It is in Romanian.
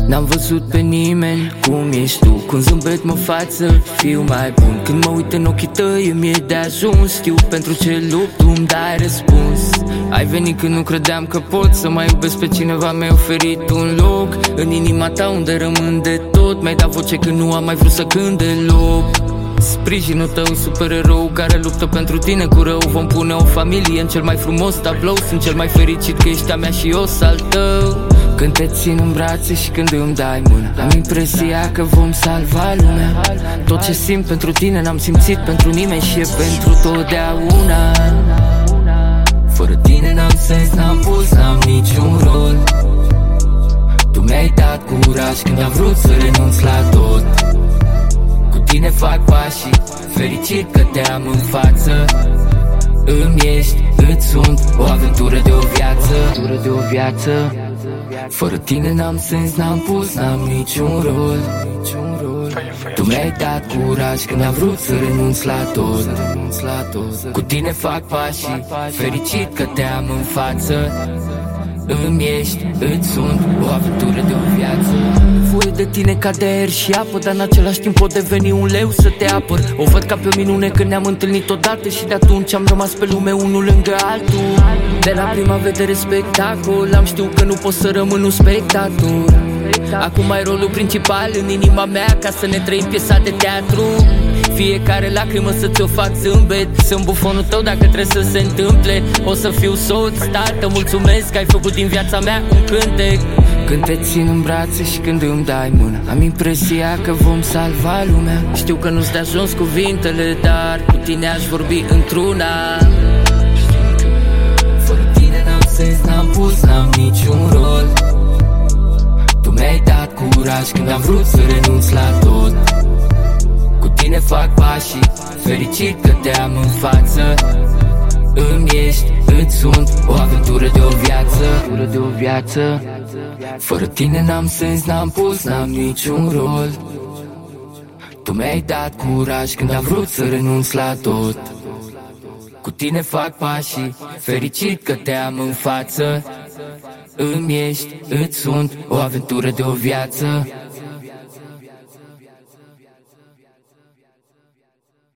N-am văzut pe nimeni cum ești tu. Cu un zâmbet mă faci să fiu mai bun. Când mă uit în ochii tăi îmi e de ajuns. Știu pentru ce lupt, tu îmi dai răspuns. Ai venit când nu credeam că pot să mai iubesc pe cineva. Mi-ai oferit un loc în inima ta unde rămân de tot. Mi-ai dat voce când nu am mai vrut să cânt deloc. Sprijinul tău, supererou care luptă pentru tine cu rău. Vom pune o familie în cel mai frumos tablou. Sunt cel mai fericit că ești a mea și eu s-al tău. Când te țin în brațe și când îmi dai mână, am impresia că vom salva lumea. Tot ce simt pentru tine n-am simțit pentru nimeni și e pentru totdeauna. Fără tine n-am sens, n-am pus, n-am niciun rol. Tu mi-ai dat curaj când am vrut să renunț la tot. Cu tine fac pașii, fericit că te am în față. Îmi ești, îți sunt o aventură de o viață. Fără tine n-am sens, n-am pus, n-am niciun rol. Tu mi-ai dat curaj când am vrut să renunț la tot. Cu tine fac pașii, fericit că te am în față. Îmi ești, îți sunt o aventură de o viață. Voie de tine ca de aer și apă, dar în același timp pot deveni un leu să te apăr. O văd ca pe o minune când ne-am întâlnit odată și de atunci am rămas pe lume unul lângă altul. De la prima vedere spectacol, am știut că nu pot să rămân un spectator. Acum ai rolul principal în inima mea ca să ne trăim piesa de teatru. Fiecare lacrimă să ți-o fac zâmbet. Sunt bufonul tău dacă trebuie să se întâmple. O să fiu soț, tată, mulțumesc că ai făcut din viața mea un cântec. Când te țin în brațe și când îmi dai mână, am impresia că vom salva lumea. Știu că nu-ți de ajuns cuvintele, dar cu tine aș vorbi într-una. Fără tine n-am sens, n-am pus, n-am niciun rol. Tu mi-ai dat curaj când am vrut să renunț la tot. Cu tine fac pașii, fericit că te am în față. Îmi ești, îți sunt o aventură de o viață. Fără tine n-am sens, n-am pus, n-am niciun rol. Tu mi-ai dat curaj când am vrut să renunț la tot. Cu tine fac pașii, fericit că te am în față. Îmi ești, îți sunt o aventură de o viață.